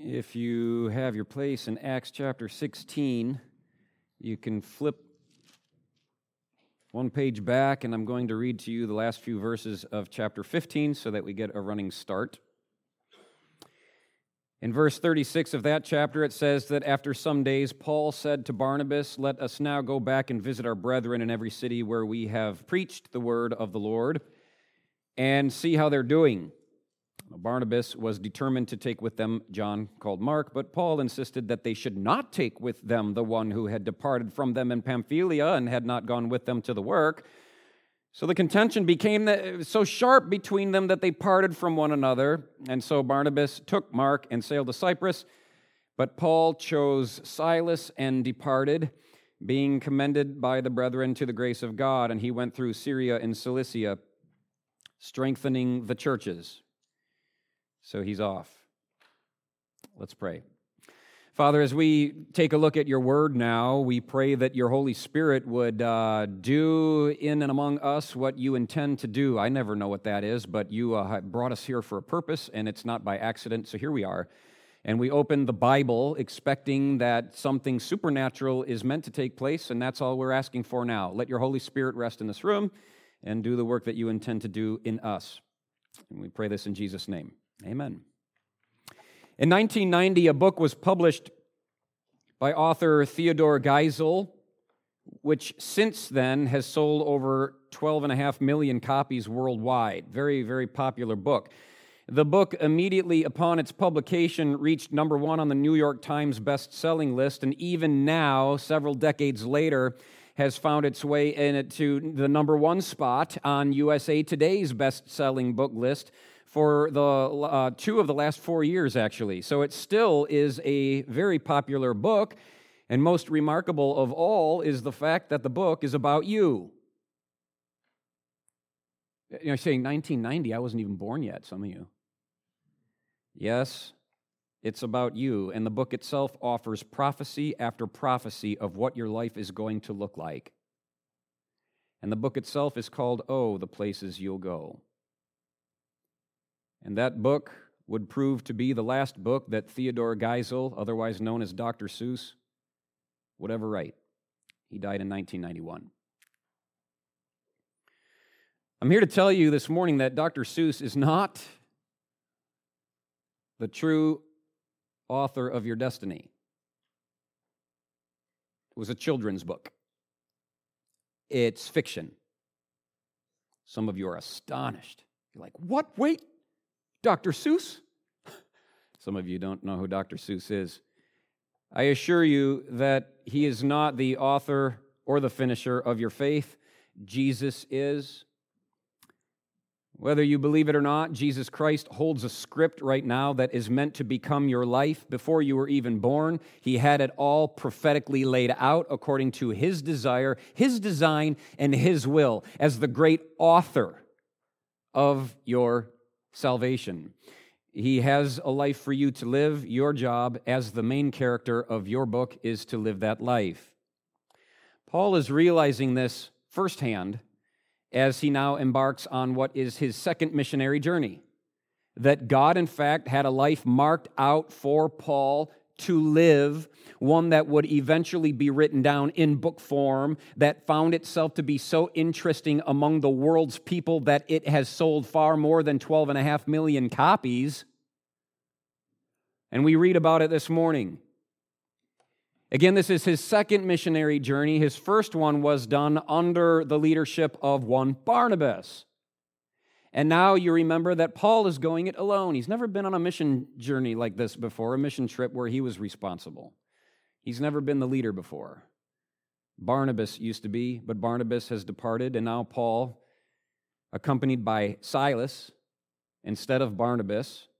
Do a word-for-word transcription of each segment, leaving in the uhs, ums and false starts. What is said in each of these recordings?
If you have your place in Acts chapter sixteen, you can flip one page back, and I'm going to read to you the last few verses of chapter fifteen so that we get a running start. In verse thirty-six of that chapter, it says that after some days, Paul said to Barnabas, "Let us now go back and visit our brethren in every city where we have preached the word of the Lord, and see how they're doing." Barnabas was determined to take with them John, called Mark, but Paul insisted that they should not take with them the one who had departed from them in Pamphylia and had not gone with them to the work. So the contention became so sharp between them that they parted from one another, and so Barnabas took Mark and sailed to Cyprus, but Paul chose Silas and departed, being commended by the brethren to the grace of God, and he went through Syria and Cilicia, strengthening the churches. So he's off. Let's pray. Father, as we take a look at your word now, we pray that your Holy Spirit would uh, do in and among us what you intend to do. I never know what that is, but you uh, brought us here for a purpose, and it's not by accident, so here we are. And we open the Bible expecting that something supernatural is meant to take place, and that's all we're asking for now. Let your Holy Spirit rest in this room and do the work that you intend to do in us. And we pray this in Jesus' name. Amen. In nineteen ninety, a book was published by author Theodore Geisel, which since then has sold over twelve and a half million copies worldwide. Very, very popular book. The book, immediately upon its publication, reached number one on the New York Times best-selling list, and even now, several decades later, has found its way into the number one spot on U S A Today's best-selling book list for the uh, two of the last four years, actually. So it still is a very popular book, and most remarkable of all is the fact that the book is about you. You know, saying nineteen ninety, I wasn't even born yet, some of you. Yes, it's about you, and the book itself offers prophecy after prophecy of what your life is going to look like. And the book itself is called, "Oh, the Places You'll Go." And that book would prove to be the last book that Theodore Geisel, otherwise known as Doctor Seuss, would ever write. He died in nineteen ninety-one. I'm here to tell you this morning that Doctor Seuss is not the true author of your destiny. It was a children's book. It's fiction. Some of you are astonished. You're like, what? Wait, Doctor Seuss? Some of you don't know who Doctor Seuss is. I assure you that he is not the author or the finisher of your faith. Jesus is. Whether you believe it or not, Jesus Christ holds a script right now that is meant to become your life. Before you were even born, he had it all prophetically laid out according to his desire, his design, and his will as the great author of your salvation. He has a life for you to live. Your job as the main character of your book is to live that life. Paul is realizing this firsthand as he now embarks on what is his second missionary journey. That God, in fact, had a life marked out for Paul to live, one that would eventually be written down in book form, that found itself to be so interesting among the world's people that it has sold far more than twelve and a half million copies. And we read about it this morning. Again, this is his second missionary journey. His first one was done under the leadership of one Barnabas. And now you remember that Paul is going it alone. He's never been on a mission journey like this before, a mission trip where he was responsible. He's never been the leader before. Barnabas used to be, but Barnabas has departed, and now Paul, accompanied by Silas instead of Barnabas,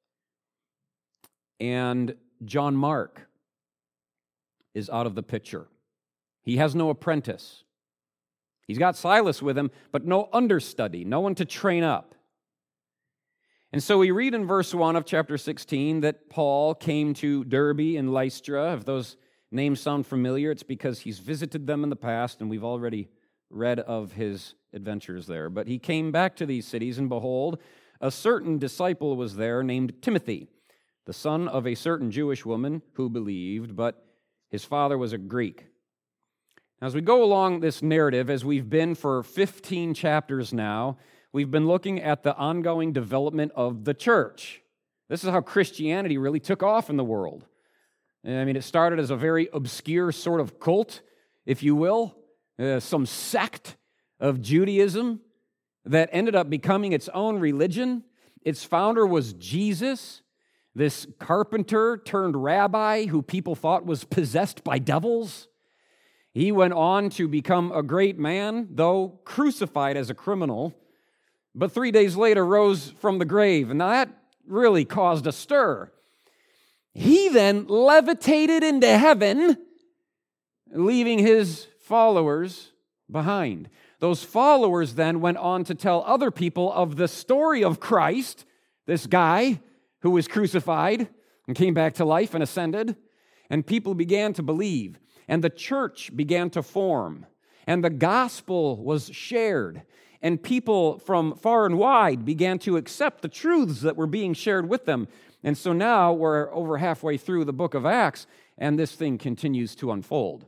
and John Mark is out of the picture. He has no apprentice. He's got Silas with him, but no understudy, no one to train up. And so we read in verse one of chapter sixteen that Paul came to Derbe and Lystra. If those names sound familiar, it's because he's visited them in the past, and we've already read of his adventures there. But he came back to these cities, and behold, a certain disciple was there named Timothy, the son of a certain Jewish woman who believed, but his father was a Greek. Now, as we go along this narrative, as we've been for fifteen chapters now, we've been looking at the ongoing development of the church. This is how Christianity really took off in the world. I mean, it started as a very obscure sort of cult, if you will, uh, some sect of Judaism that ended up becoming its own religion. Its founder was Jesus, this carpenter turned rabbi who people thought was possessed by devils. He went on to become a great man, though crucified as a criminal, but three days later rose from the grave. And now that really caused a stir. He then levitated into heaven, leaving his followers behind. Those followers then went on to tell other people of the story of Christ, this guy who was crucified and came back to life and ascended, and people began to believe, and the church began to form, and the gospel was shared, and people from far and wide began to accept the truths that were being shared with them. And so now we're over halfway through the book of Acts, and this thing continues to unfold.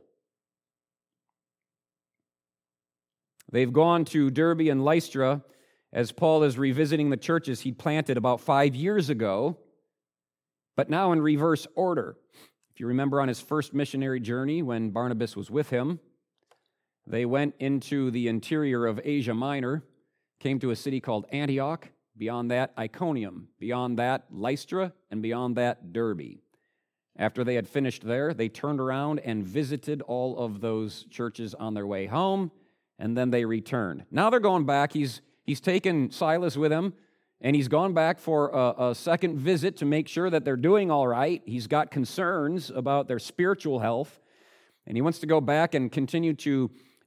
They've gone to Derbe and Lystra as Paul is revisiting the churches he'd planted about five years ago, but now in reverse order. If you remember on his first missionary journey when Barnabas was with him, they went into the interior of Asia Minor, came to a city called Antioch, beyond that Iconium, beyond that Lystra, and beyond that Derbe. After they had finished there, they turned around and visited all of those churches on their way home, and then they returned. Now they're going back. He's, he's taken Silas with him, and he's gone back for a, a second visit to make sure that they're doing all right. He's got concerns about their spiritual health, and he wants to go back and continue to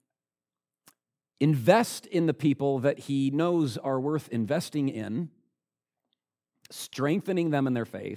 invest in the people that he knows are worth investing in, strengthening them in their faith.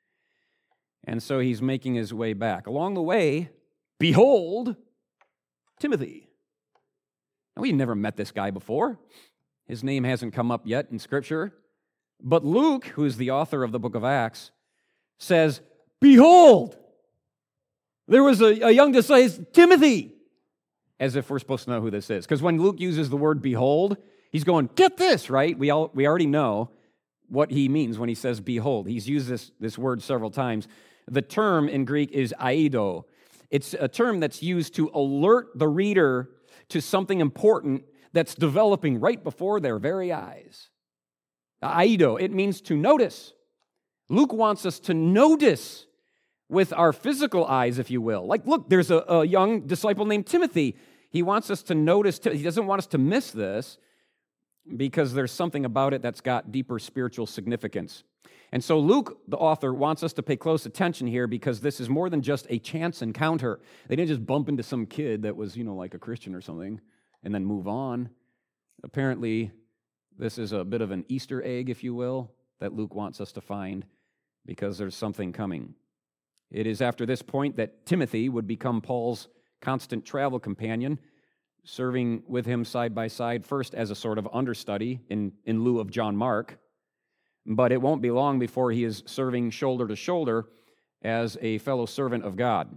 And so he's making his way back. Along the way, behold, Timothy. Now, we've never met this guy before. His name hasn't come up yet in Scripture. But Luke, who is the author of the book of Acts, says, behold, there was a, a young disciple, Timothy, as if we're supposed to know who this is. Because when Luke uses the word behold, he's going, get this, right? We all we already know what he means when he says behold. He's used this, this word several times. The term in Greek is aido. It's a term that's used to alert the reader to something important that's developing right before their very eyes. Aido, it means to notice. Luke wants us to notice with our physical eyes, if you will. Like, look, there's a, a young disciple named Timothy. He wants us to notice, he doesn't want us to miss this because there's something about it that's got deeper spiritual significance. And so Luke, the author, wants us to pay close attention here because this is more than just a chance encounter. They didn't just bump into some kid that was, you know, like a Christian or something and then move on. Apparently, this is a bit of an Easter egg, if you will, that Luke wants us to find because there's something coming. It is after this point that Timothy would become Paul's constant travel companion, serving with him side by side, first as a sort of understudy in, in lieu of John Mark, but it won't be long before he is serving shoulder to shoulder as a fellow servant of God.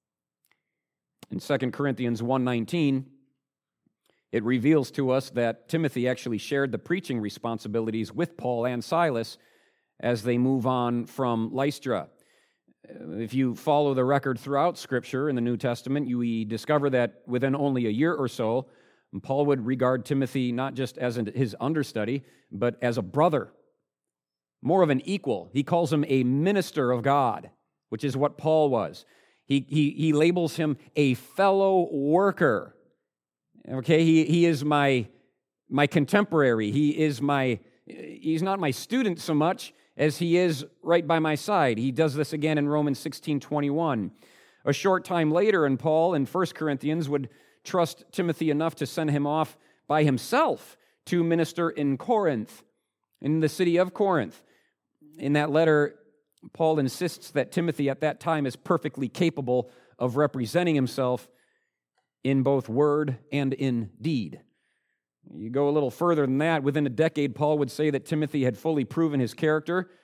In Second Corinthians one nineteen, it reveals to us that Timothy actually shared the preaching responsibilities with Paul and Silas as they move on from Lystra. If you follow the record throughout Scripture in the New Testament, you discover that within only a year or so, Paul would regard Timothy not just as his understudy, but as a brother, more of an equal. He calls him a minister of God, which is what Paul was. He, he, he labels him a fellow worker. Okay, he, he is my, my contemporary. He is my, he's not my student so much as he is right by my side. He does this again in Romans sixteen twenty-one. A short time later, and Paul in First Corinthians would trust Timothy enough to send him off by himself to minister in Corinth, in the city of Corinth. In that letter, Paul insists that Timothy at that time is perfectly capable of representing himself in both word and in deed. You go a little further than that. Within a decade, Paul would say that Timothy had fully proven his character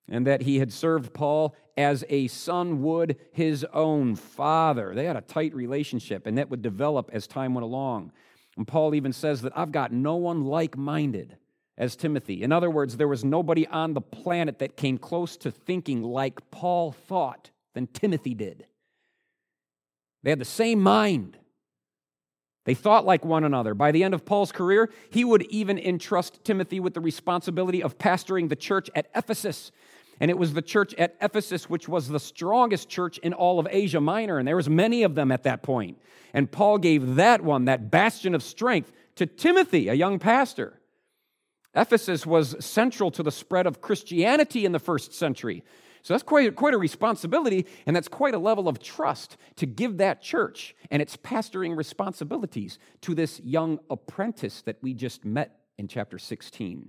and that he had served Paul as a son would his own father. They had a tight relationship, and that would develop as time went along. And Paul even says that I've got no one like-minded as Timothy. In other words, there was nobody on the planet that came close to thinking like Paul thought than Timothy did. They had the same mind. They thought like one another. By the end of Paul's career, he would even entrust Timothy with the responsibility of pastoring the church at Ephesus. And it was the church at Ephesus which was the strongest church in all of Asia Minor, and there was many of them at that point. And Paul gave that one, that bastion of strength, to Timothy, a young pastor. Ephesus was central to the spread of Christianity in the first century. So that's quite, quite a responsibility, and that's quite a level of trust to give that church and its pastoring responsibilities to this young apprentice that we just met in chapter sixteen.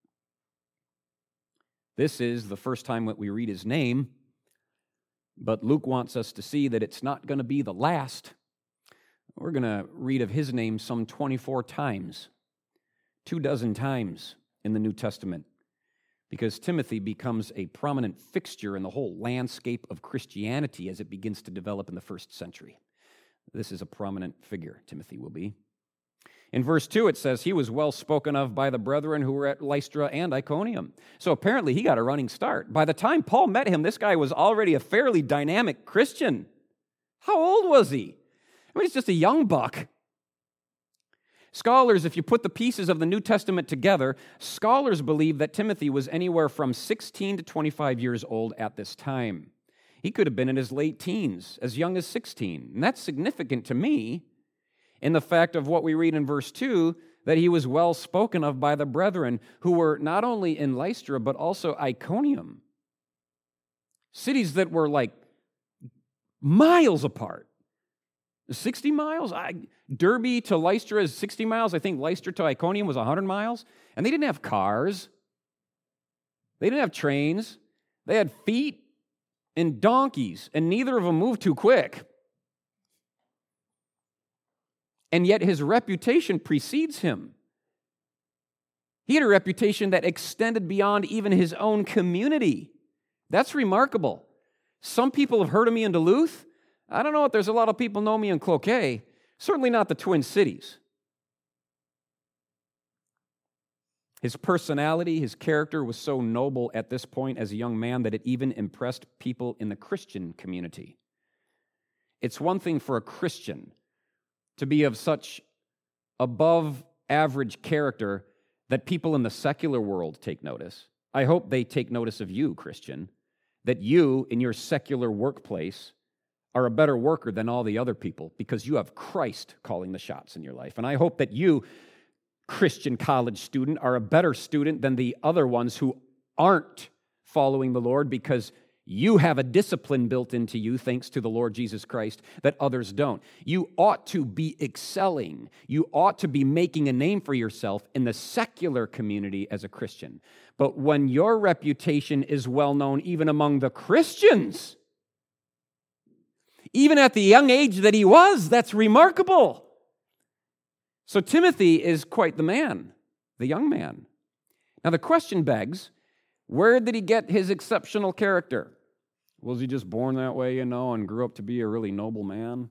This is the first time that we read his name, but Luke wants us to see that it's not going to be the last. We're going to read of his name some twenty-four times, two dozen times in the New Testament, because Timothy becomes a prominent fixture in the whole landscape of Christianity as it begins to develop in the first century. This is a prominent figure, Timothy will be. In verse two, it says, he was well spoken of by the brethren who were at Lystra and Iconium. So apparently he got a running start. By the time Paul met him, this guy was already a fairly dynamic Christian. How old was he? I mean, he's just a young buck. Scholars, if you put the pieces of the New Testament together, scholars believe that Timothy was anywhere from sixteen to twenty-five years old at this time. He could have been in his late teens, as young as sixteen. And that's significant to me in the fact of what we read in verse two, that he was well spoken of by the brethren who were not only in Lystra, but also Iconium. Cities that were like miles apart. sixty miles? I, Derbe to Lystra is sixty miles. I think Lystra to Iconium was one hundred miles. And they didn't have cars. They didn't have trains. They had feet and donkeys, and neither of them moved too quick. And yet his reputation precedes him. He had a reputation that extended beyond even his own community. That's remarkable. Some people have heard of me in Duluth. I don't know if there's a lot of people know me in Cloquet. Certainly not the Twin Cities. His personality, his character was so noble at this point as a young man that it even impressed people in the Christian community. It's one thing for a Christian to be of such above-average character that people in the secular world take notice. I hope they take notice of you, Christian, that you, in your secular workplace, are a better worker than all the other people because you have Christ calling the shots in your life. And I hope that you, Christian college student, are a better student than the other ones who aren't following the Lord because you have a discipline built into you, thanks to the Lord Jesus Christ, that others don't. You ought to be excelling. You ought to be making a name for yourself in the secular community as a Christian. But when your reputation is well known even among the Christians, even at the young age that he was, that's remarkable. So Timothy is quite the man, the young man. Now the question begs, where did he get his exceptional character? Was he just born that way, you know, and grew up to be a really noble man?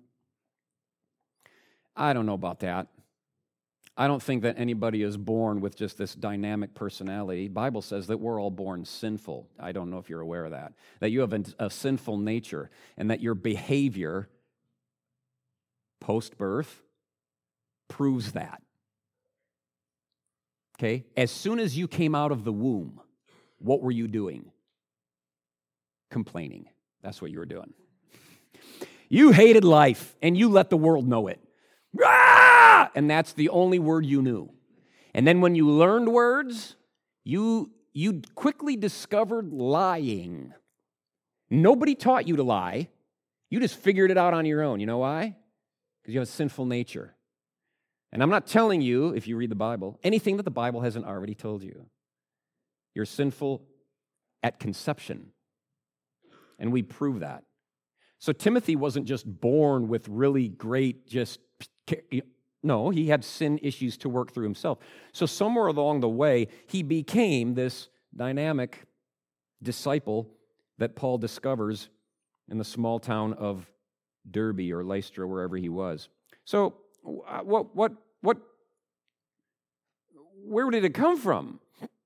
I don't know about that. I don't think that anybody is born with just this dynamic personality. The Bible says that we're all born sinful. I don't know if you're aware of that. That you have a sinful nature and that your behavior post-birth proves that. Okay? As soon as you came out of the womb, what were you doing? Complaining. That's what you were doing. You hated life, and you let the world know it. Ah! And that's the only word you knew. And then when you learned words, you, you quickly discovered lying. Nobody taught you to lie. You just figured it out on your own. You know why? Because you have a sinful nature. And I'm not telling you, if you read the Bible, anything that the Bible hasn't already told you. You're sinful at conception. And we prove that. So Timothy wasn't just born with really great, just, no, he had sin issues to work through himself. So somewhere along the way, he became this dynamic disciple that Paul discovers in the small town of Derbe or Lystra, wherever he was. So, what, what, what, where did it come from?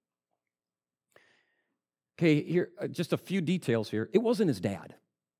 Okay, here, uh, just a few details here. It wasn't his dad.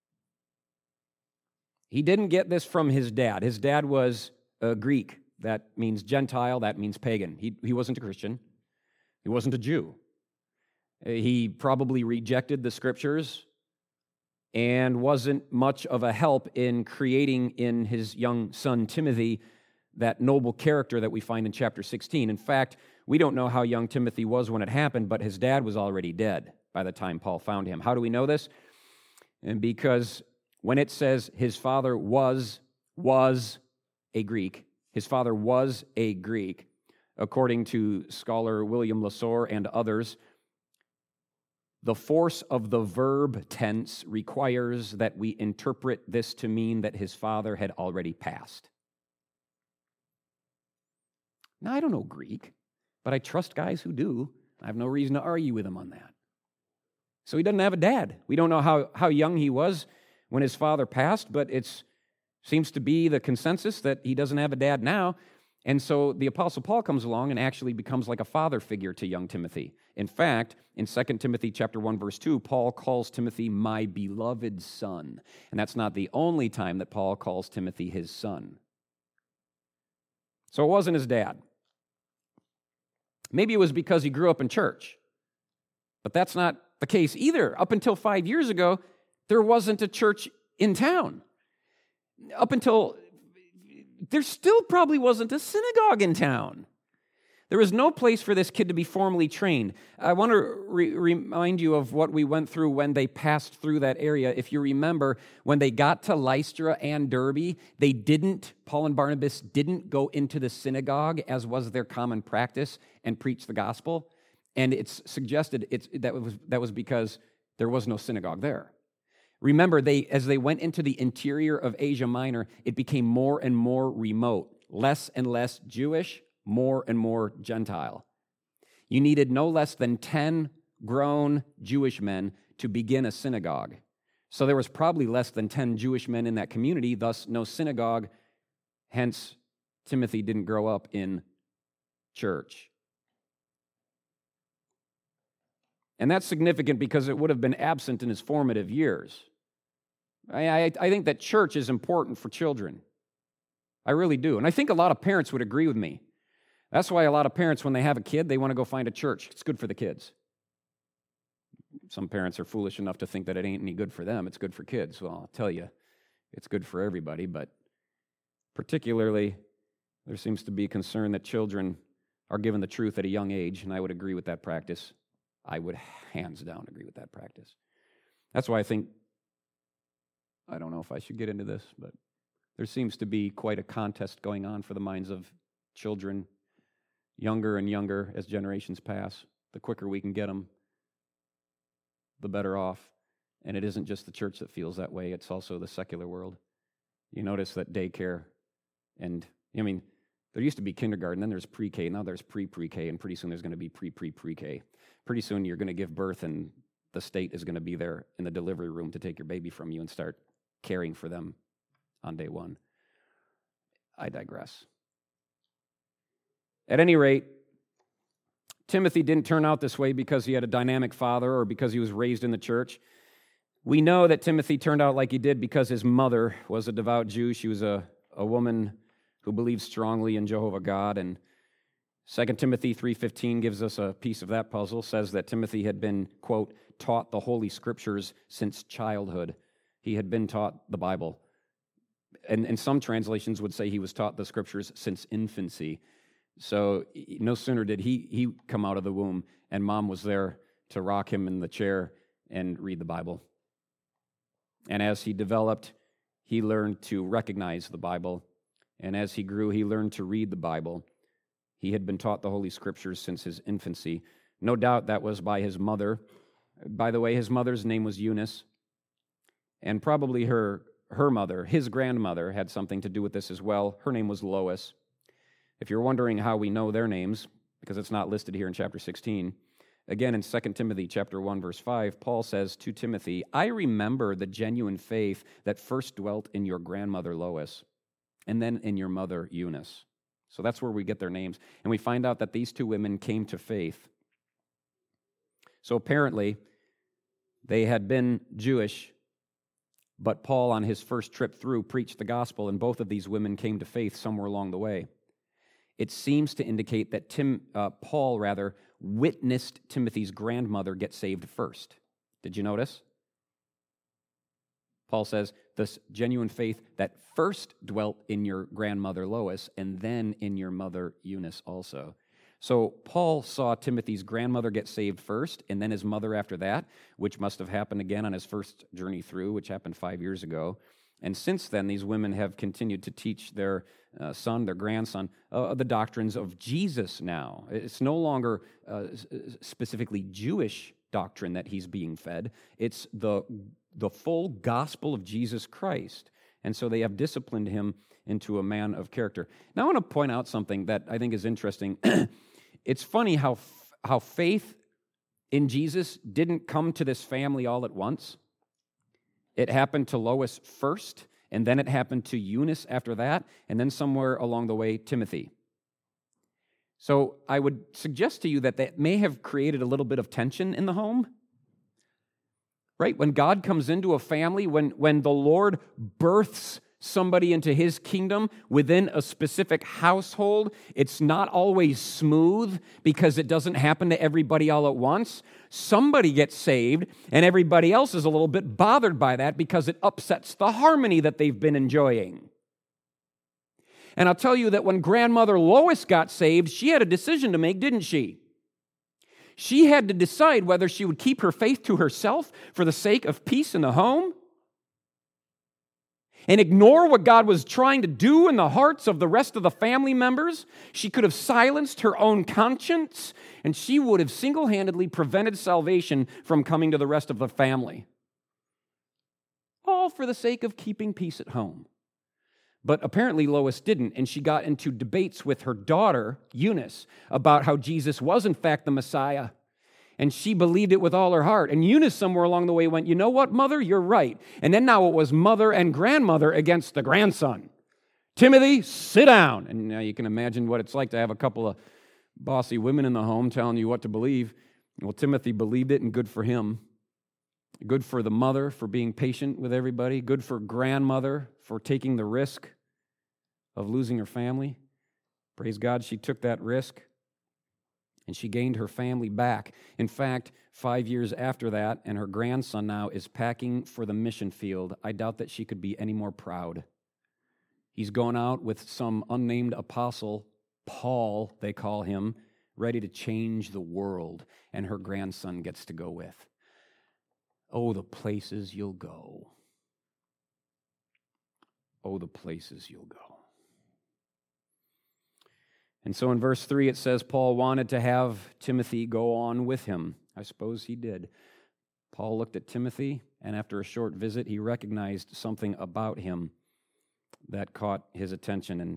He didn't get this from his dad. His dad was a Greek. That means Gentile. That means pagan. He, he wasn't a Christian. He wasn't a Jew. He probably rejected the scriptures and wasn't much of a help in creating in his young son Timothy that noble character that we find in chapter sixteen. In fact, we don't know how young Timothy was when it happened, but his dad was already dead by the time Paul found him. How do we know this? And because when it says his father was, was a Greek, his father was a Greek, according to scholar William Lasore and others, the force of the verb tense requires that we interpret this to mean that his father had already passed. Now, I don't know Greek, but I trust guys who do. I have no reason to argue with him on that. So he doesn't have a dad. We don't know how, how young he was when his father passed, but it seems to be the consensus that he doesn't have a dad now. And so the Apostle Paul comes along and actually becomes like a father figure to young Timothy. In fact, in Second Timothy chapter one, verse two, Paul calls Timothy my beloved son. And that's not the only time that Paul calls Timothy his son. So it wasn't his dad. Maybe it was because he grew up in church. But that's not the case either. Up until five years ago, there wasn't a church in town. Up until, there still probably wasn't a synagogue in town. There was no place for this kid to be formally trained. I want to re- remind you of what we went through when they passed through that area. If you remember, when they got to Lystra and Derbe, they didn't, Paul and Barnabas didn't go into the synagogue, as was their common practice, and preach the gospel. And it's suggested it's, that was that was because there was no synagogue there. Remember, they as they went into the interior of Asia Minor, it became more and more remote, less and less Jewish, more and more Gentile. You needed no less than ten grown Jewish men to begin a synagogue. So there was probably less than ten Jewish men in that community, thus no synagogue. Hence, Timothy didn't grow up in church. And that's significant because it would have been absent in his formative years. I, I, I think that church is important for children. I really do. And I think a lot of parents would agree with me. That's why a lot of parents, when they have a kid, they want to go find a church. It's good for the kids. Some parents are foolish enough to think that it ain't any good for them. It's good for kids. Well, I'll tell you, it's good for everybody. But particularly, there seems to be concern that children are given the truth at a young age, and I would agree with that practice. I would hands down agree with that practice. That's why I think, I don't know if I should get into this, but there seems to be quite a contest going on for the minds of children, younger and younger as generations pass. The quicker we can get them, the better off. And it isn't just the church that feels that way, it's also the secular world. You notice that daycare and, I mean, there used to be kindergarten, then there's pre-K, now there's pre-pre-K, and pretty soon there's going to be pre-pre-pre-K. Pretty soon you're going to give birth and the state is going to be there in the delivery room to take your baby from you and start caring for them on day one. I digress. At any rate, Timothy didn't turn out this way because he had a dynamic father or because he was raised in the church. We know that Timothy turned out like he did because his mother was a devout Jew. She was a, a woman who believed strongly in Jehovah God, and Second Timothy three fifteen gives us a piece of that puzzle, says that Timothy had been, quote, taught the Holy Scriptures since childhood. He had been taught the Bible. And, and some translations would say he was taught the Scriptures since infancy. So no sooner did he, he come out of the womb, and mom was there to rock him in the chair and read the Bible. And as he developed, he learned to recognize the Bible. And as he grew, he learned to read the Bible. He had been taught the Holy Scriptures since his infancy. No doubt that was by his mother. By the way, his mother's name was Eunice. And probably her, her mother, his grandmother, had something to do with this as well. Her name was Lois. If you're wondering how we know their names, because it's not listed here in chapter sixteen, Again, in Second Timothy chapter one, verse five, Paul says to Timothy, I remember the genuine faith that first dwelt in your grandmother Lois, and then in your mother Eunice. So that's where we get their names. And we find out that these two women came to faith. So apparently, they had been Jewish, but Paul, on his first trip through, preached the gospel, and both of these women came to faith somewhere along the way. It seems to indicate that Tim, uh, Paul, rather, witnessed Timothy's grandmother get saved first. Did you notice? Paul says, this genuine faith that first dwelt in your grandmother Lois, and then in your mother Eunice also. So Paul saw Timothy's grandmother get saved first, and then his mother after that, which must have happened again on his first journey through, which happened five years ago. And since then, these women have continued to teach their uh, son, their grandson, uh, the doctrines of Jesus now. It's no longer uh, specifically Jewish doctrine that he's being fed. It's the, the full gospel of Jesus Christ. And so they have disciplined him into a man of character. Now I want to point out something that I think is interesting. It's funny how how faith in Jesus didn't come to this family all at once. It happened to Lois first, and then it happened to Eunice after that, and then somewhere along the way, Timothy. So I would suggest to you that that may have created a little bit of tension in the home. Right? When God comes into a family, when, when the Lord births somebody into his kingdom within a specific household, it's not always smooth because it doesn't happen to everybody all at once. Somebody gets saved, and everybody else is a little bit bothered by that because it upsets the harmony that they've been enjoying. And I'll tell you that when grandmother Lois got saved, she had a decision to make, didn't she? She had to decide whether she would keep her faith to herself for the sake of peace in the home and ignore what God was trying to do in the hearts of the rest of the family members. She could have silenced her own conscience, and she would have single-handedly prevented salvation from coming to the rest of the family. All for the sake of keeping peace at home. But apparently Lois didn't, and she got into debates with her daughter, Eunice, about how Jesus was in fact the Messiah. And she believed it with all her heart. And Eunice somewhere along the way went, you know what, mother, you're right. And then now it was mother and grandmother against the grandson. Timothy, sit down. And now you can imagine what it's like to have a couple of bossy women in the home telling you what to believe. Well, Timothy believed it, and good for him. Good for the mother for being patient with everybody. Good for grandmother for taking the risk of losing her family. Praise God, she took that risk, and she gained her family back. In fact, five years after that, and her grandson now is packing for the mission field. I doubt that she could be any more proud. He's gone out with some unnamed apostle, Paul, they call him, ready to change the world, and her grandson gets to go with. Oh, the places you'll go. Oh, the places you'll go. And so in verse three it says Paul wanted to have Timothy go on with him. I suppose he did. Paul looked at Timothy, and after a short visit, he recognized something about him that caught his attention and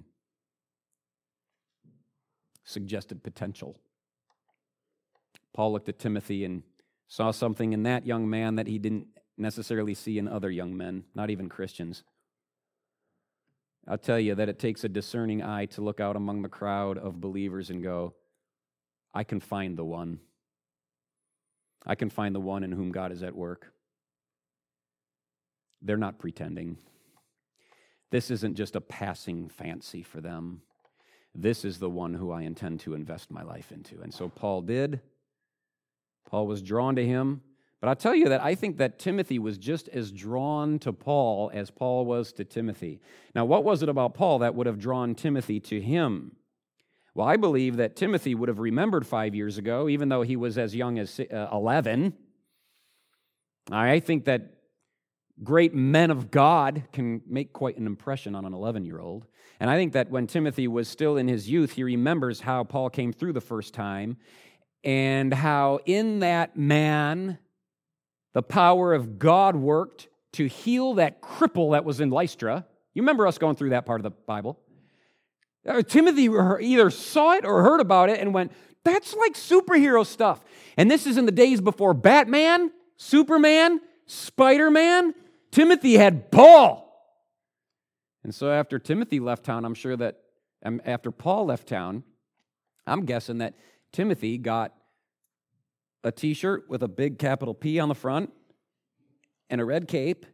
suggested potential. Paul looked at Timothy and saw something in that young man that he didn't necessarily see in other young men, not even Christians. I'll tell you that it takes a discerning eye to look out among the crowd of believers and go, I can find the one. I can find the one in whom God is at work. They're not pretending. This isn't just a passing fancy for them. This is the one who I intend to invest my life into. And so Paul did. Paul was drawn to him. But I'll tell you that I think that Timothy was just as drawn to Paul as Paul was to Timothy. Now, what was it about Paul that would have drawn Timothy to him? Well, I believe that Timothy would have remembered five years ago, even though he was as young as eleven. I think that great men of God can make quite an impression on an eleven-year-old. And I think that when Timothy was still in his youth, he remembers how Paul came through the first time and how in that man the power of God worked to heal that cripple that was in Lystra. You remember us going through that part of the Bible. Timothy either saw it or heard about it and went, That's like superhero stuff. And this is in the days before Batman, Superman, Spider-Man. Timothy had Paul. And so after Timothy left town, I'm sure that um, after Paul left town, I'm guessing that Timothy got a t-shirt with a big capital P on the front and a red cape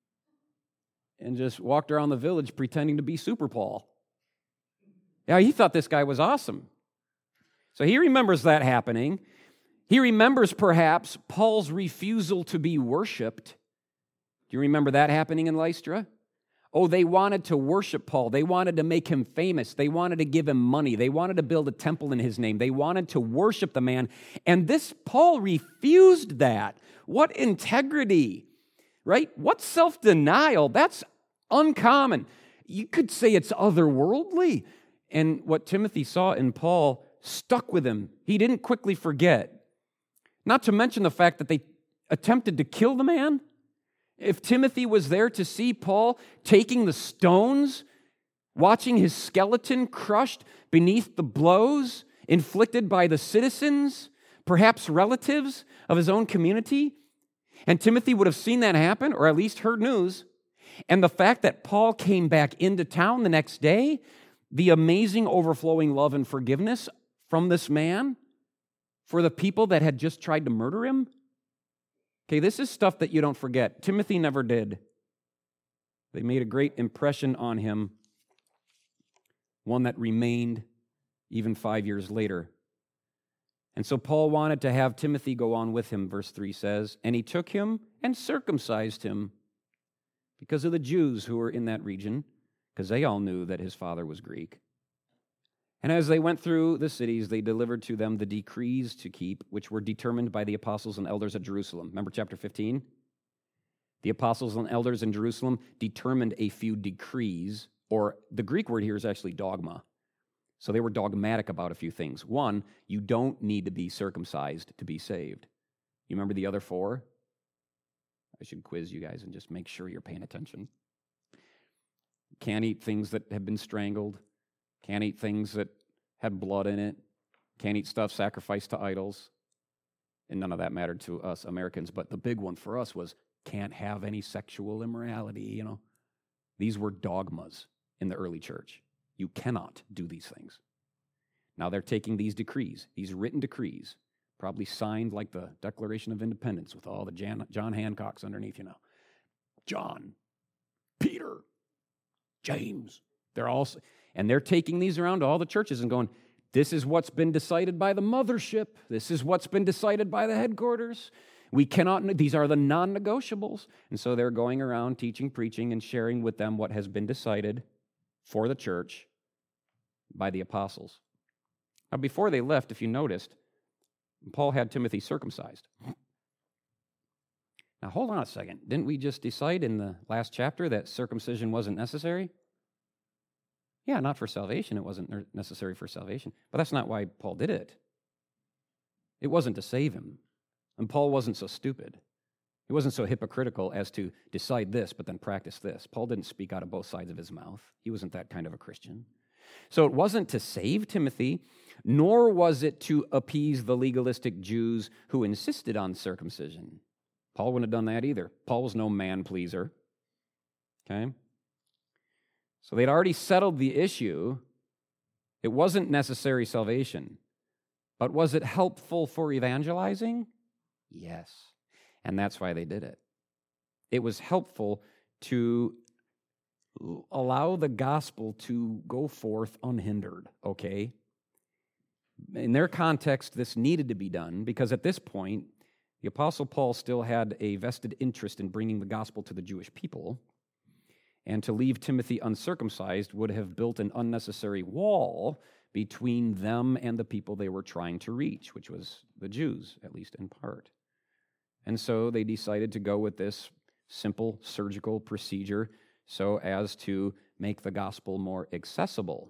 and just walked around the village pretending to be Super Paul. Yeah, he thought this guy was awesome. So he remembers that happening. He remembers perhaps Paul's refusal to be worshiped. Do you remember that happening in Lystra? Oh, they wanted to worship Paul. They wanted to make him famous. They wanted to give him money. They wanted to build a temple in his name. They wanted to worship the man. And this Paul refused that. What integrity, right? What self-denial? That's uncommon. You could say it's otherworldly. And what Timothy saw in Paul stuck with him. He didn't quickly forget. Not to mention the fact that they attempted to kill the man. If Timothy was there to see Paul taking the stones, watching his skeleton crushed beneath the blows inflicted by the citizens, perhaps relatives of his own community, and Timothy would have seen that happen, or at least heard news, and the fact that Paul came back into town the next day, the amazing overflowing love and forgiveness from this man for the people that had just tried to murder him. Okay, this is stuff that you don't forget. Timothy never did. They made a great impression on him, one that remained even five years later. And so Paul wanted to have Timothy go on with him, verse three says, and he took him and circumcised him because of the Jews who were in that region, because they all knew that his father was Greek. And as they went through the cities, they delivered to them the decrees to keep, which were determined by the apostles and elders at Jerusalem. Remember chapter fifteen? The apostles and elders in Jerusalem determined a few decrees, or the Greek word here is actually dogma. So they were dogmatic about a few things. One, you don't need to be circumcised to be saved. You remember the other four? I should quiz you guys and just make sure you're paying attention. Can't eat things that have been strangled. Can't eat things that had blood in it. Can't eat stuff sacrificed to idols. And none of that mattered to us Americans. But the big one for us was can't have any sexual immorality, you know. These were dogmas in the early church. You cannot do these things. Now they're taking these decrees, these written decrees, probably signed like the Declaration of Independence with all the Jan, John Hancocks underneath, you know. John, Peter, James. They're all... And they're taking these around to all the churches and going, this is what's been decided by the mothership. This is what's been decided by the headquarters. We cannot, these are the non-negotiables. And so they're going around teaching, preaching, and sharing with them what has been decided for the church by the apostles. Now, before they left, if you noticed, Paul had Timothy circumcised. Now, hold on a second. Didn't we just decide in the last chapter that circumcision wasn't necessary? Yeah, not for salvation. It wasn't necessary for salvation. But that's not why Paul did it. It wasn't to save him. And Paul wasn't so stupid. He wasn't so hypocritical as to decide this, but then practice this. Paul didn't speak out of both sides of his mouth. He wasn't that kind of a Christian. So it wasn't to save Timothy, nor was it to appease the legalistic Jews who insisted on circumcision. Paul wouldn't have done that either. Paul was no man-pleaser. Okay? So they'd already settled the issue. It wasn't necessary salvation. But was it helpful for evangelizing? Yes. And that's why they did it. It was helpful to allow the gospel to go forth unhindered, okay? In their context, this needed to be done because at this point, the Apostle Paul still had a vested interest in bringing the gospel to the Jewish people. And to leave Timothy uncircumcised would have built an unnecessary wall between them and the people they were trying to reach, which was the Jews, at least in part. And so they decided to go with this simple surgical procedure so as to make the gospel more accessible,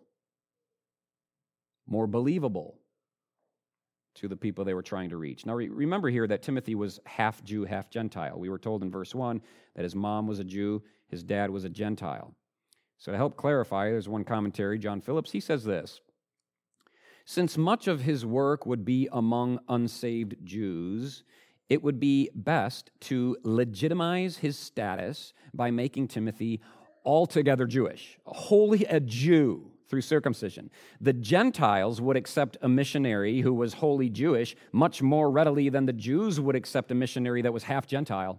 more believable to the people they were trying to reach. Now, re- remember here that Timothy was half Jew, half Gentile. We were told in verse one that his mom was a Jew, his dad was a Gentile. So to help clarify, there's one commentary, John Phillips, he says this: Since much of his work would be among unsaved Jews, it would be best to legitimize his status by making Timothy altogether Jewish, wholly a Jew through circumcision. The Gentiles would accept a missionary who was wholly Jewish much more readily than the Jews would accept a missionary that was half Gentile.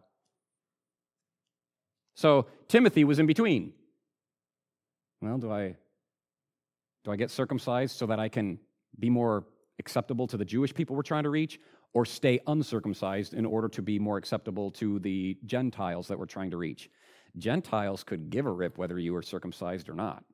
So Timothy was in between. Well, do I, do I get circumcised so that I can be more acceptable to the Jewish people we're trying to reach, or stay uncircumcised in order to be more acceptable to the Gentiles that we're trying to reach? Gentiles could give a rip whether you were circumcised or not.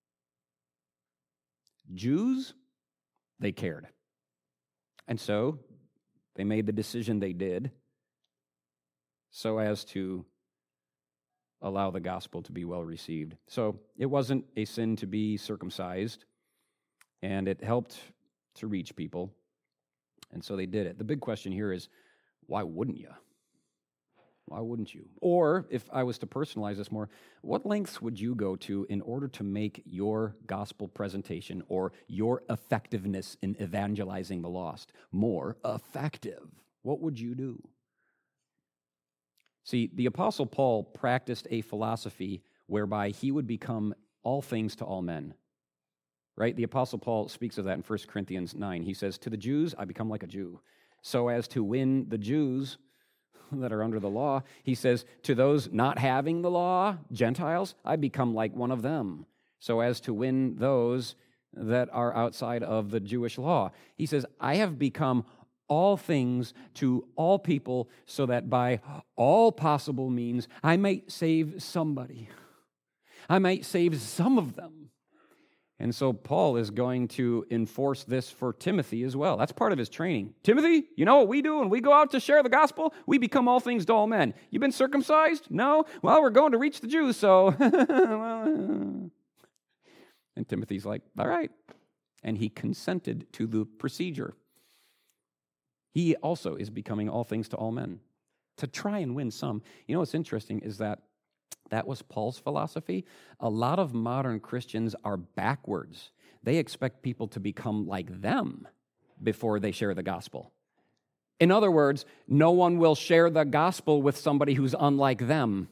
Jews, they cared. And so they made the decision they did so as to allow the gospel to be well received. So it wasn't a sin to be circumcised, and it helped to reach people, and so they did it. The big question here is, why wouldn't you? Why wouldn't you? Or, if I was to personalize this more, what lengths would you go to in order to make your gospel presentation or your effectiveness in evangelizing the lost more effective? What would you do? See, the Apostle Paul practiced a philosophy whereby he would become all things to all men. Right? The Apostle Paul speaks of that in First Corinthians nine. He says, to the Jews, I become like a Jew, so as to win the Jews that are under the law. He says, to those not having the law, Gentiles, I become like one of them, so as to win those that are outside of the Jewish law. He says, I have become all things to all people, so that by all possible means I might save somebody. I might save some of them. And so Paul is going to enforce this for Timothy as well. That's part of his training. Timothy, you know what we do when we go out to share the gospel? We become all things to all men. You've been circumcised? No? Well, we're going to reach the Jews, so... And Timothy's like, all right. And he consented to the procedure. He also is becoming all things to all men to try and win some. You know what's interesting is that that was Paul's philosophy. A lot of modern Christians are backwards. They expect people to become like them before they share the gospel. In other words, no one will share the gospel with somebody who's unlike them.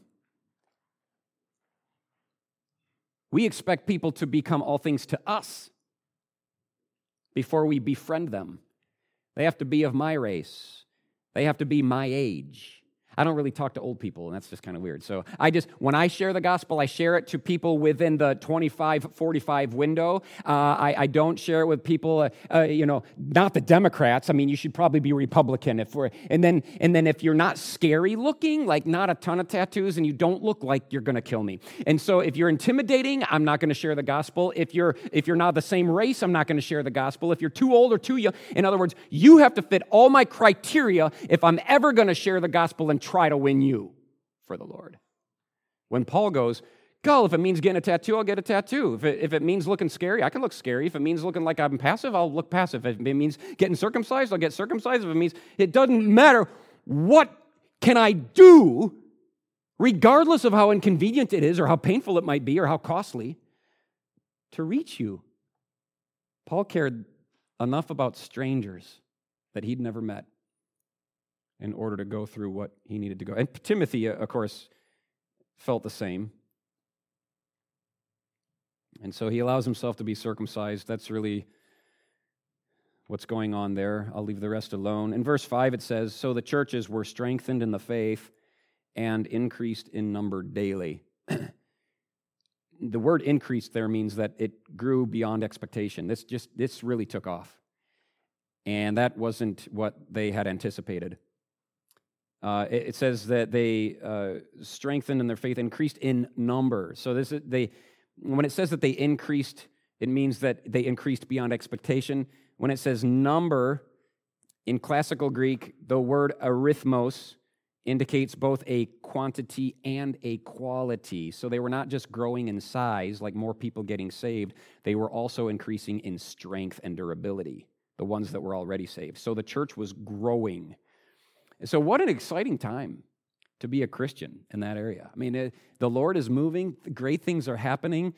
We expect people to become all things to us before we befriend them. They have to be of my race. They have to be my age. I don't really talk to old people, and that's just kind of weird. So I just, when I share the gospel, I share it to people within the twenty-five, forty-five window. Uh, I, I don't share it with people, uh, uh, you know, not the Democrats. I mean, you should probably be Republican. If we're, and then, and then if you're not scary looking, like not a ton of tattoos, and you don't look like you're going to kill me. And so if you're intimidating, I'm not going to share the gospel. If you're, if you're not the same race, I'm not going to share the gospel. If you're too old or too young, in other words, you have to fit all my criteria if I'm ever going to share the gospel and try to win you for the Lord. When Paul goes, God, if it means getting a tattoo, I'll get a tattoo. If it, if it means looking scary, I can look scary. If it means looking like I'm passive, I'll look passive. If it means getting circumcised, I'll get circumcised. If it means, it doesn't matter. What can I do, regardless of how inconvenient it is or how painful it might be or how costly, to reach you? Paul cared enough about strangers that he'd never met in order to go through what he needed to go. And Timothy, of course, felt the same. And so he allows himself to be circumcised. That's really what's going on there. I'll leave the rest alone. In verse five, it says, so the churches were strengthened in the faith and increased in number daily. The word increased there means that it grew beyond expectation. This just, this really took off. And that wasn't what they had anticipated. Uh, it, it says that they uh, strengthened in their faith, increased in number. So this is, they, when it says that they increased, it means that they increased beyond expectation. When it says number, in classical Greek, the word arithmos indicates both a quantity and a quality. So they were not just growing in size, like more people getting saved. They were also increasing in strength and durability, the ones that were already saved. So the church was growing. So what an exciting time to be a Christian in that area. I mean, it, the Lord is moving, great things are happening,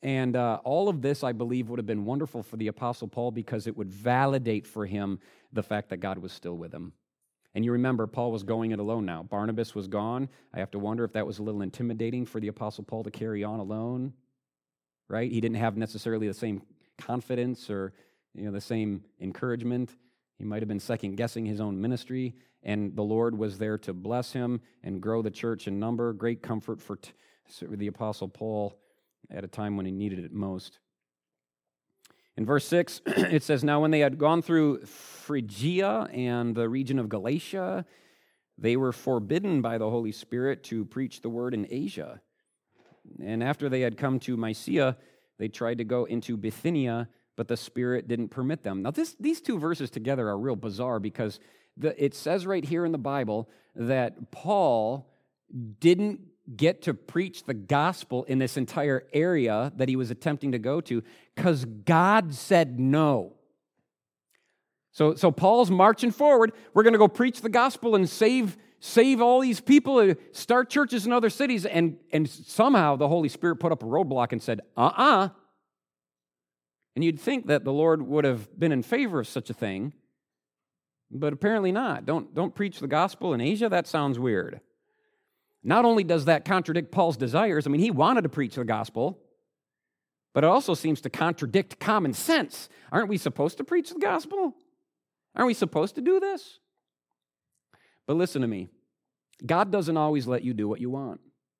And uh, all of this, I believe, would have been wonderful for the Apostle Paul because it would validate for him the fact that God was still with him. And you remember, Paul was going it alone now. Barnabas was gone. I have to wonder if that was a little intimidating for the Apostle Paul to carry on alone, right? He didn't have necessarily the same confidence or, you know, the same encouragement. He might have been second-guessing his own ministry, and the Lord was there to bless him and grow the church in number. Great comfort for t- the Apostle Paul at a time when he needed it most. In verse six, it says, "Now when they had gone through Phrygia and the region of Galatia, they were forbidden by the Holy Spirit to preach the word in Asia. And after they had come to Mysia, they tried to go into Bithynia, but the Spirit didn't permit them." Now, this, these two verses together are real bizarre because the, it says right here in the Bible that Paul didn't get to preach the gospel in this entire area that he was attempting to go to because God said no. So, so Paul's marching forward. We're going to go preach the gospel and save, save all these people, start churches in other cities, and, and somehow the Holy Spirit put up a roadblock and said, uh-uh. And you'd think that the Lord would have been in favor of such a thing, but apparently not. Don't, don't preach the gospel in Asia? That sounds weird. Not only does that contradict Paul's desires, I mean, he wanted to preach the gospel, but it also seems to contradict common sense. Aren't we supposed to preach the gospel? Aren't we supposed to do this? But listen to me. God doesn't always let you do what you want.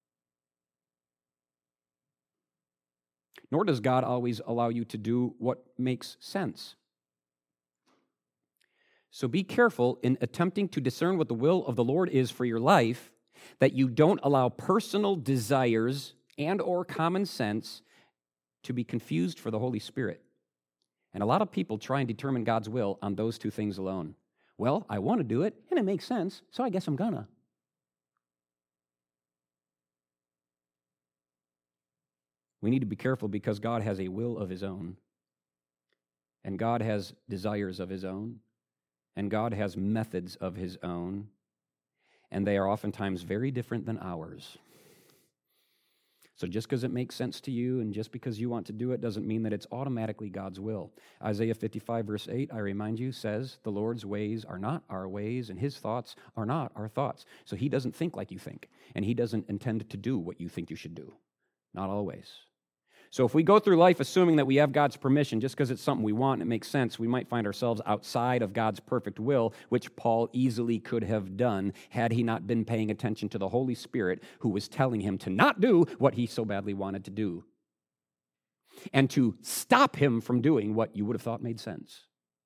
Nor does God always allow you to do what makes sense. So be careful in attempting to discern what the will of the Lord is for your life, that you don't allow personal desires and or common sense to be confused for the Holy Spirit. And a lot of people try and determine God's will on those two things alone. Well, I want to do it, and it makes sense, so I guess I'm gonna. We need to be careful because God has a will of his own, and God has desires of his own, and God has methods of his own, and they are oftentimes very different than ours. So just because it makes sense to you and just because you want to do it doesn't mean that it's automatically God's will. Isaiah fifty-five, verse eight, I remind you, says, "The Lord's ways are not our ways, and his thoughts are not our thoughts." So he doesn't think like you think, and he doesn't intend to do what you think you should do. Not always. So if we go through life assuming that we have God's permission just because it's something we want and it makes sense, we might find ourselves outside of God's perfect will, which Paul easily could have done had he not been paying attention to the Holy Spirit who was telling him to not do what he so badly wanted to do and to stop him from doing what you would have thought made sense.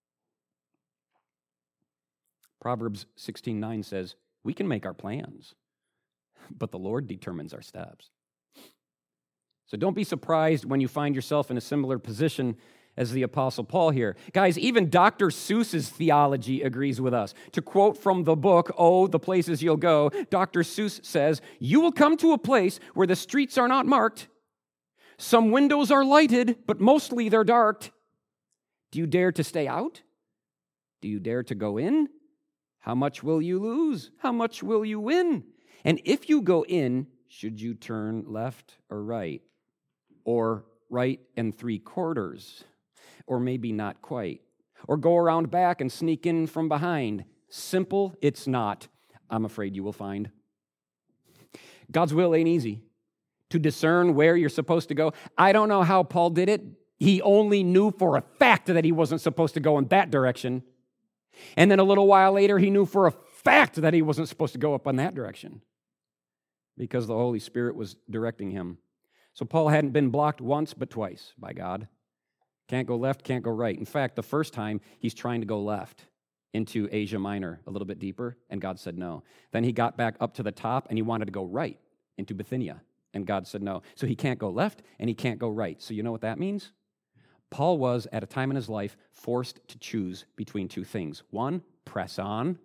Proverbs sixteen nine says, "We can make our plans, but the Lord determines our steps." So don't be surprised when you find yourself in a similar position as the Apostle Paul here. Guys, even Doctor Seuss's theology agrees with us. To quote from the book, Oh, the Places You'll Go, Doctor Seuss says, "You will come to a place where the streets are not marked. Some windows are lighted, but mostly they're dark. Do you dare to stay out? Do you dare to go in? How much will you lose? How much will you win? And if you go in, should you turn left or right? Or right and three quarters, or maybe not quite, or go around back and sneak in from behind. Simple, it's not. I'm afraid you will find. God's will ain't easy. To discern where you're supposed to go. I don't know how Paul did it. He only knew for a fact that he wasn't supposed to go in that direction. And then a little while later, he knew for a fact that he wasn't supposed to go up in that direction because the Holy Spirit was directing him. So Paul hadn't been blocked once, but twice by God. Can't go left, can't go right. In fact, the first time, he's trying to go left into Asia Minor a little bit deeper, and God said no. Then he got back up to the top, and he wanted to go right into Bithynia, and God said no. So he can't go left, and he can't go right. So you know what that means? Paul was, at a time in his life, forced to choose between two things. One, press on,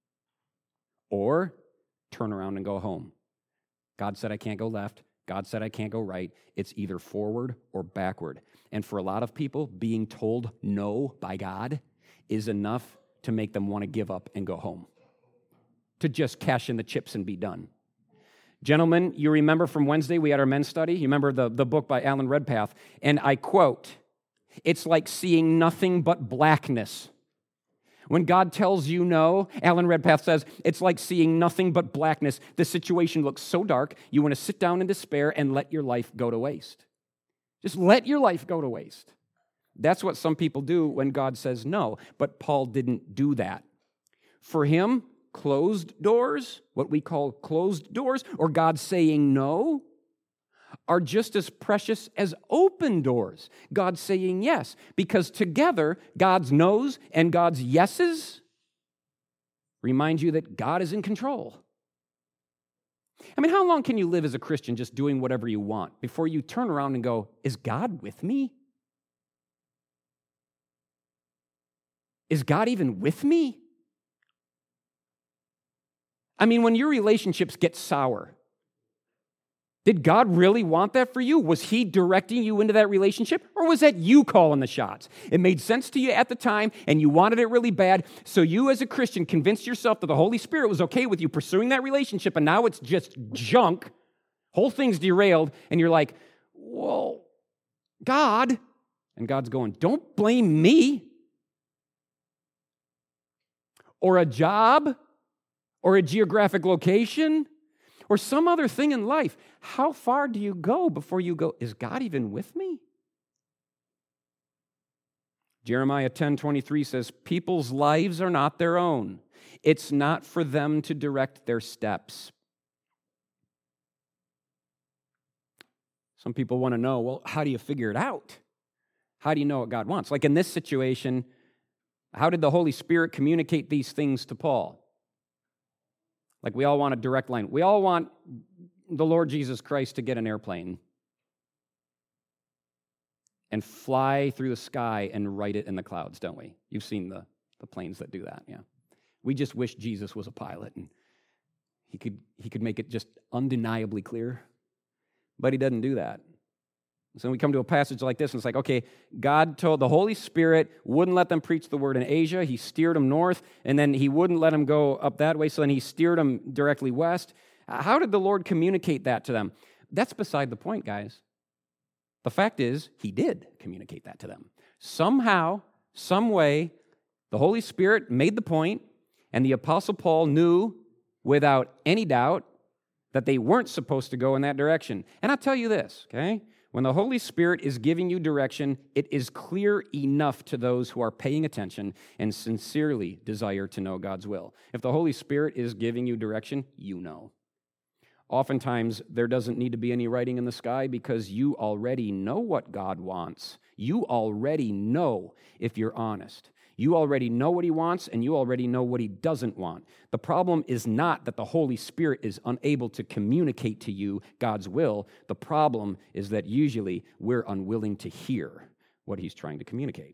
or turn around and go home. God said I can't go left. God said I can't go right. It's either forward or backward. And for a lot of people, being told no by God is enough to make them want to give up and go home, to just cash in the chips and be done. Gentlemen, you remember from Wednesday we had our men's study? You remember the, the book by Alan Redpath? And I quote, "It's like seeing nothing but blackness." When God tells you no, Alan Redpath says, it's like seeing nothing but blackness. The situation looks so dark, you want to sit down in despair and let your life go to waste. Just let your life go to waste. That's what some people do when God says no, but Paul didn't do that. For him, closed doors, what we call closed doors, or God saying no, are just as precious as open doors. God saying yes, because together, God's no's and God's yeses remind you that God is in control. I mean, how long can you live as a Christian just doing whatever you want before you turn around and go, is God with me? Is God even with me? I mean, when your relationships get sour, did God really want that for you? Was he directing you into that relationship, or was that you calling the shots? It made sense to you at the time, and you wanted it really bad, so you as a Christian convinced yourself that the Holy Spirit was okay with you pursuing that relationship, and now it's just junk. Whole thing's derailed, and you're like, well, God, and God's going, don't blame me. Or a job, or a geographic location, or some other thing in life. How far do you go before you go, is God even with me? Jeremiah ten twenty-three says, people's lives are not their own. It's not for them to direct their steps. Some people want to know, well, how do you figure it out? How do you know what God wants? Like in this situation, how did the Holy Spirit communicate these things to Paul? Like we all want a direct line. We all want the Lord Jesus Christ to get an airplane and fly through the sky and write it in the clouds, don't we? You've seen the, the planes that do that, yeah. We just wish Jesus was a pilot and he could, he could make it just undeniably clear, but he doesn't do that. So we come to a passage like this, and it's like, okay, God told the Holy Spirit wouldn't let them preach the word in Asia. He steered them north, and then he wouldn't let them go up that way, so then he steered them directly west. How did the Lord communicate that to them? That's beside the point, guys. The fact is, he did communicate that to them. Somehow, some way, the Holy Spirit made the point, and the Apostle Paul knew without any doubt that they weren't supposed to go in that direction. And I'll tell you this, okay? When the Holy Spirit is giving you direction, it is clear enough to those who are paying attention and sincerely desire to know God's will. If the Holy Spirit is giving you direction, you know. Oftentimes, there doesn't need to be any writing in the sky because you already know what God wants. You already know if you're honest. You already know what he wants, and you already know what he doesn't want. The problem is not that the Holy Spirit is unable to communicate to you God's will. The problem is that usually we're unwilling to hear what he's trying to communicate.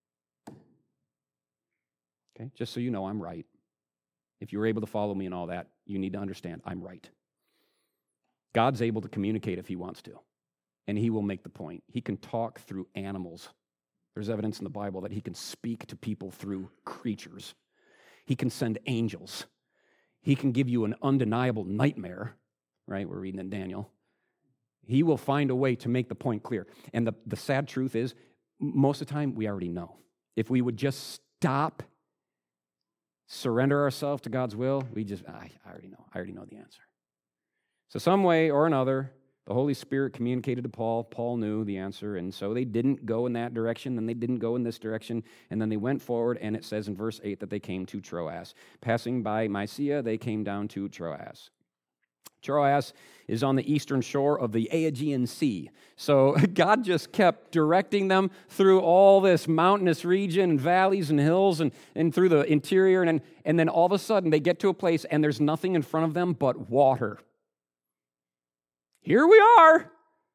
Okay, just so you know, I'm right. If you're able to follow me and all that, you need to understand I'm right. God's able to communicate if he wants to, and he will make the point. He can talk through animals. There's evidence in the Bible that he can speak to people through creatures. He can send angels. He can give you an undeniable nightmare, right? We're reading in Daniel. He will find a way to make the point clear. And the, the sad truth is, most of the time, we already know. If we would just stop, surrender ourselves to God's will, we just, I, I already know. I already know the answer. So some way or another, the Holy Spirit communicated to Paul. Paul knew the answer, and so they didn't go in that direction, then they didn't go in this direction, and then they went forward, and it says in verse eight that they came to Troas. Passing by Mysia, they came down to Troas. Troas is on the eastern shore of the Aegean Sea. So God just kept directing them through all this mountainous region and valleys and hills and, and through the interior, and, and then all of a sudden they get to a place and there's nothing in front of them but water. Here we are.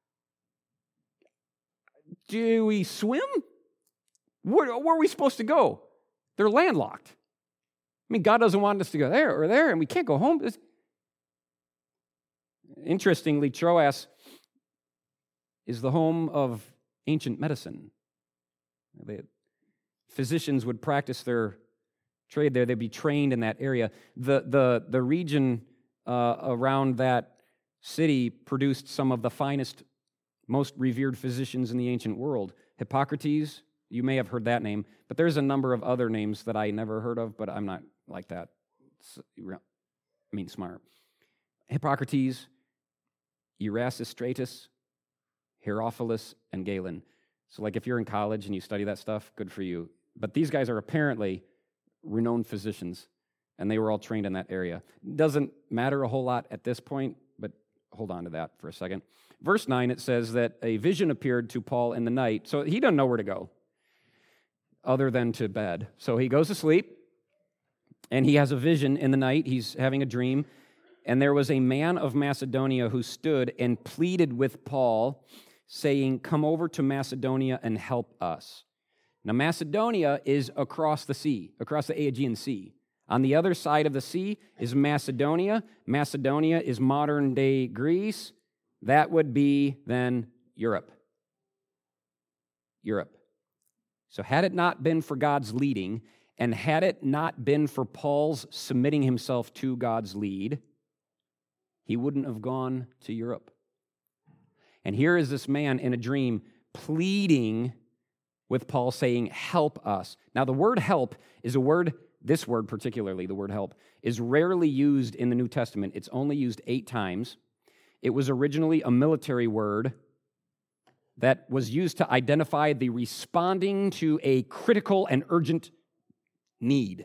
Do we swim? Where, where are we supposed to go? They're landlocked. I mean, God doesn't want us to go there or there, and we can't go home. It's... Interestingly, Troas is the home of ancient medicine. The physicians would practice their trade there. They'd be trained in that area. The, the, the region uh, around that city produced some of the finest, most revered physicians in the ancient world. Hippocrates, you may have heard that name, but there's a number of other names that I never heard of, but I'm not like that. I mean, smart. Hippocrates, Erasistratus, Herophilus, and Galen. So like if you're in college and you study that stuff, good for you. But these guys are apparently renowned physicians, and they were all trained in that area. Doesn't matter a whole lot at this point, but hold on to that for a second. Verse nine, it says that a vision appeared to Paul in the night. So he doesn't know where to go other than to bed. So he goes to sleep, and he has a vision in the night. He's having a dream, and there was a man of Macedonia who stood and pleaded with Paul, saying, "Come over to Macedonia and help us." Now, Macedonia is across the sea, across the Aegean Sea. On the other side of the sea is Macedonia. Macedonia is modern-day Greece. That would be then Europe. Europe. So had it not been for God's leading, and had it not been for Paul's submitting himself to God's lead, he wouldn't have gone to Europe. And here is this man in a dream pleading with Paul, saying, "Help us." Now, the word help is a word, this word particularly, the word help, is rarely used in the New Testament. It's only used eight times. It was originally a military word that was used to identify the responding to a critical and urgent need.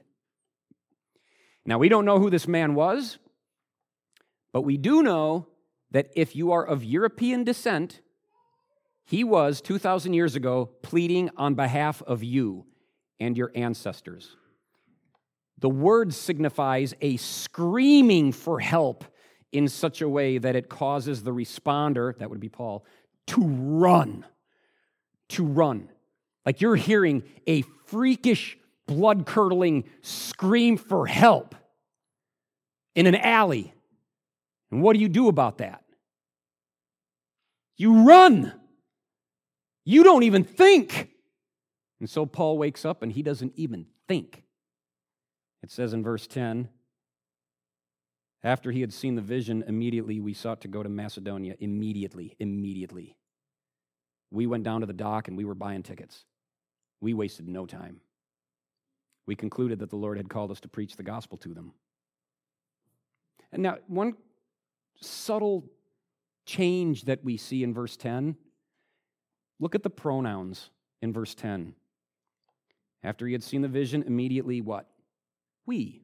Now, we don't know who this man was, but we do know that if you are of European descent, he was, two thousand years ago, pleading on behalf of you and your ancestors. The word signifies a screaming for help in such a way that it causes the responder, that would be Paul, to run. To run. Like you're hearing a freakish, blood-curdling scream for help in an alley. And what do you do about that? You run. You don't even think. And so Paul wakes up and he doesn't even think. It says in verse ten, after he had seen the vision, immediately we sought to go to Macedonia. Immediately, immediately. We went down to the dock and we were buying tickets. We wasted no time. We concluded that the Lord had called us to preach the gospel to them. And now, one subtle change that we see in verse ten, look at the pronouns in verse ten. After he had seen the vision, immediately what? We.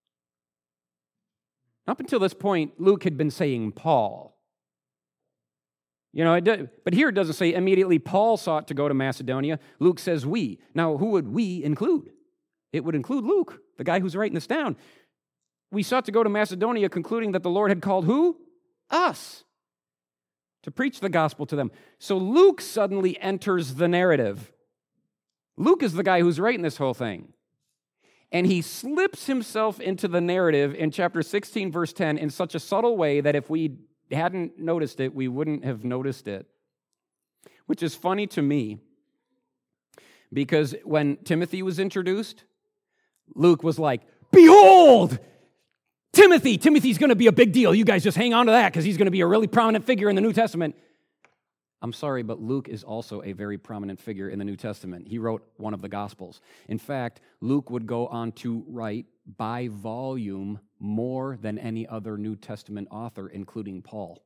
Up until this point, Luke had been saying Paul. You know, it did, but here it doesn't say immediately Paul sought to go to Macedonia. Luke says we. Now, who would we include? It would include Luke, the guy who's writing this down. We sought to go to Macedonia, concluding that the Lord had called who? Us. To preach the gospel to them. So Luke suddenly enters the narrative. Luke is the guy who's writing this whole thing. And he slips himself into the narrative in chapter sixteen, verse ten, in such a subtle way that if we hadn't noticed it, we wouldn't have noticed it. Which is funny to me, because when Timothy was introduced, Luke was like, "Behold, Timothy! Timothy's going to be a big deal. You guys just hang on to that because he's going to be a really prominent figure in the New Testament." I'm sorry, but Luke is also a very prominent figure in the New Testament. He wrote one of the Gospels. In fact, Luke would go on to write by volume more than any other New Testament author, including Paul.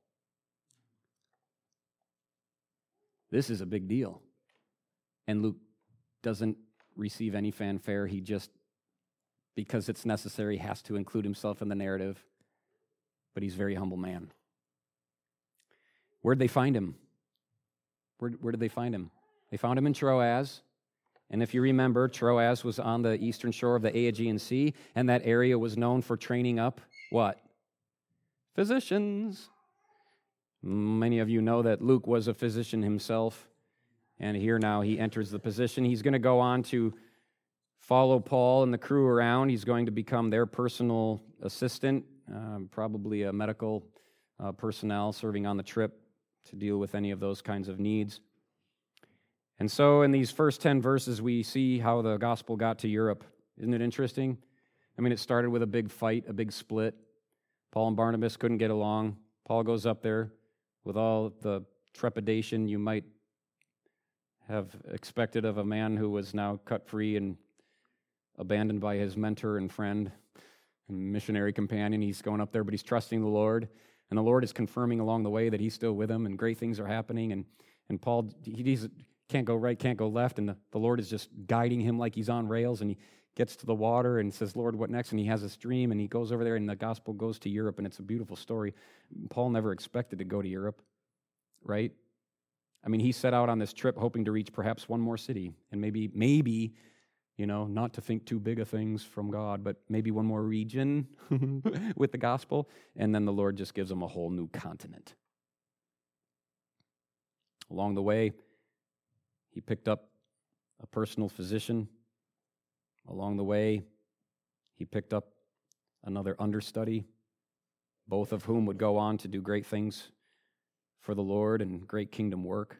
This is a big deal. And Luke doesn't receive any fanfare. He just, because it's necessary, has to include himself in the narrative. But he's a very humble man. Where'd they find him? Where, where did they find him? They found him in Troas. And if you remember, Troas was on the eastern shore of the Aegean Sea, and that area was known for training up what? Physicians. Many of you know that Luke was a physician himself, and here now he enters the position. He's going to go on to follow Paul and the crew around. He's going to become their personal assistant, um, probably a medical uh, personnel serving on the trip to deal with any of those kinds of needs. And so in these first ten verses, we see how the gospel got to Europe. Isn't it interesting? I mean, it started with a big fight, a big split. Paul and Barnabas couldn't get along. Paul goes up there with all the trepidation you might have expected of a man who was now cut free and abandoned by his mentor and friend and missionary companion. He's going up there, but he's trusting the Lord, and the Lord is confirming along the way that he's still with him, and great things are happening, and, and Paul, he he's, can't go right, can't go left, and the, the Lord is just guiding him like he's on rails, and he gets to the water and says, Lord, what next? And he has a stream, and he goes over there, and the gospel goes to Europe, and it's a beautiful story. Paul never expected to go to Europe, right? I mean, he set out on this trip hoping to reach perhaps one more city, and maybe, maybe, you know, not to think too big of things from God, but maybe one more region with the gospel, and then the Lord just gives him a whole new continent. Along the way, he picked up a personal physician. Along the way, he picked up another understudy, both of whom would go on to do great things for the Lord and great kingdom work.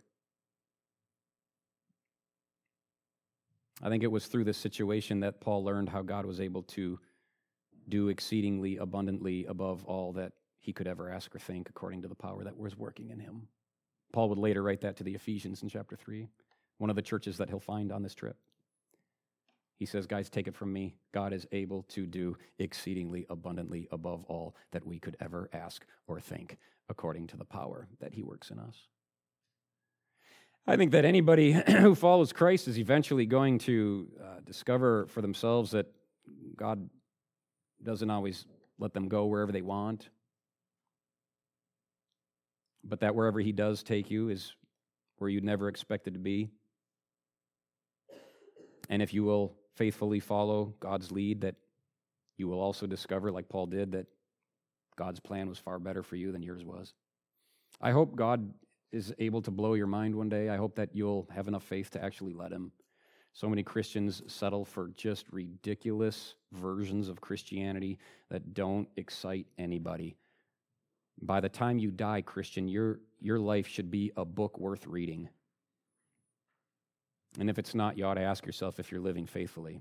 I think it was through this situation that Paul learned how God was able to do exceedingly abundantly above all that he could ever ask or think, according to the power that was working in him. Paul would later write that to the Ephesians in chapter three, one of the churches that he'll find on this trip. He says, guys, take it from me. God is able to do exceedingly abundantly above all that we could ever ask or think, according to the power that he works in us. I think that anybody who follows Christ is eventually going to uh, discover for themselves that God doesn't always let them go wherever they want, but that wherever he does take you is where you'd never expected to be. And if you will faithfully follow God's lead, that you will also discover, like Paul did, that God's plan was far better for you than yours was. I hope God is able to blow your mind one day. I hope that you'll have enough faith to actually let him. So many Christians settle for just ridiculous versions of Christianity that don't excite anybody. By the time you die, Christian, your, your life should be a book worth reading. And if it's not, you ought to ask yourself if you're living faithfully.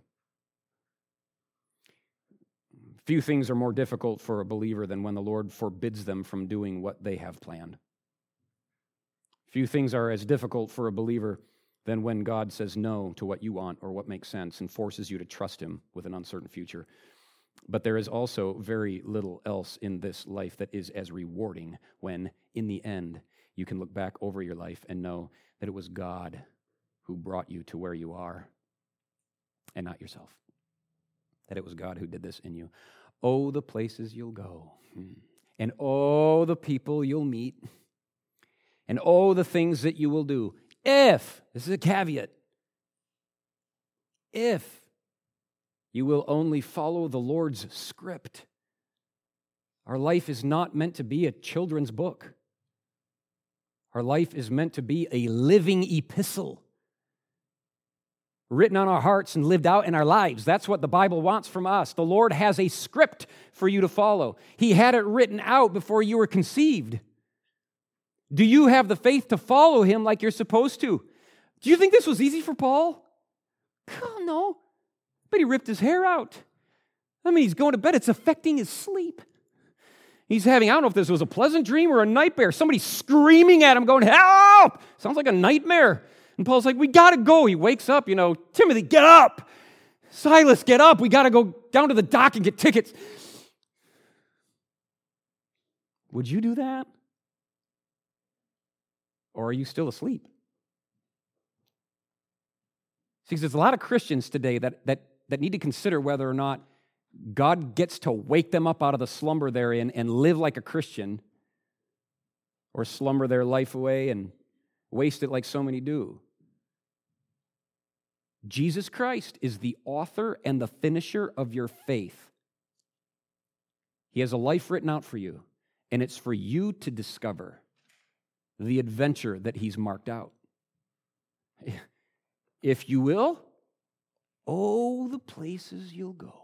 Few things are more difficult for a believer than when the Lord forbids them from doing what they have planned. Few things are as difficult for a believer than when God says no to what you want or what makes sense and forces you to trust him with an uncertain future. But there is also very little else in this life that is as rewarding when, in the end, you can look back over your life and know that it was God who brought you to where you are and not yourself. That it was God who did this in you. Oh, the places you'll go. And oh, the people you'll meet. And oh, the things that you will do. If, this is a caveat, if you will only follow the Lord's script. Our life is not meant to be a children's book. Our life is meant to be a living epistle, written on our hearts and lived out in our lives. That's what the Bible wants from us. The Lord has a script for you to follow. He had it written out before you were conceived. Do you have the faith to follow him like you're supposed to? Do you think this was easy for Paul? Oh, no. But he ripped his hair out. I mean, he's going to bed. It's affecting his sleep. He's having, I don't know if this was a pleasant dream or a nightmare. Somebody screaming at him going, help! Sounds like a nightmare. And Paul's like, we got to go. He wakes up, you know, Timothy, get up. Silas, get up. We got to go down to the dock and get tickets. Would you do that? Or are you still asleep? See, there's a lot of Christians today that, that, that need to consider whether or not God gets to wake them up out of the slumber they're in and live like a Christian, or slumber their life away and waste it like so many do. Jesus Christ is the author and the finisher of your faith. He has a life written out for you, and it's for you to discover the adventure that he's marked out. If you will, oh, the places you'll go.